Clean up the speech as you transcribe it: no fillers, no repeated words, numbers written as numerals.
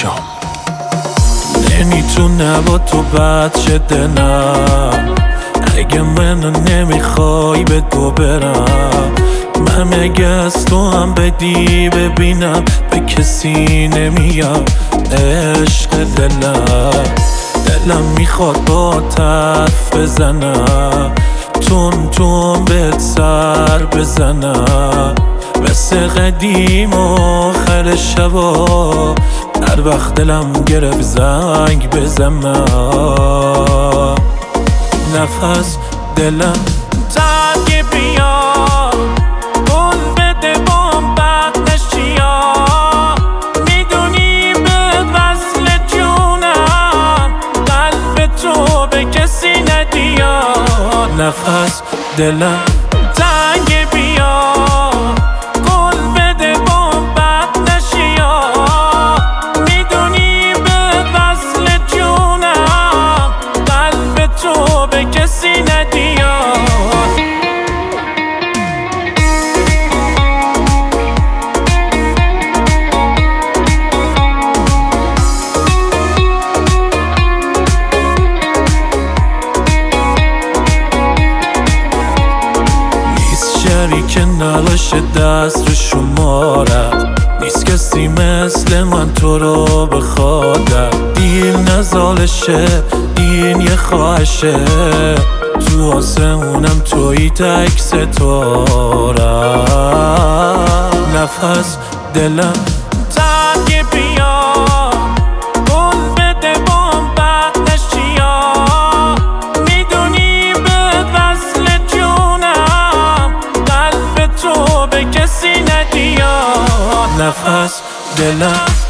شام. نمیتونه با تو بد شده نه، اگه منو نمیخوای به تو برم. من اگه از تو هم بدی ببینم به کسی نمیام. عشق دلم میخواد با حرف بزنم، تون تون بهت سر بزنم مثل قدیم آخر شبا. هر وقت دلم گرفت زنگ بزنم، نفس دلم تنگ بیا، قول بده بام بد نشیا. میدونی به وصل جونم، قلب تو به کسی ندیا. نفس دلم تنگ بیا، قول بده بام بد نشیا. میدونی به وصل جونم، قلب تو به کسی ندیا. شریک نباش دست رو شمارم، نیست کسی مثل من تو رو بخوادم. دیر نزالشه این یه خواهشه، تو آسمونم توی تک ستارم. نفس دلم تنگ بیا، قول بده بام بد نشیا. میدونی به وصل جونم، قلب تو به کسی ندیا. نفس دلم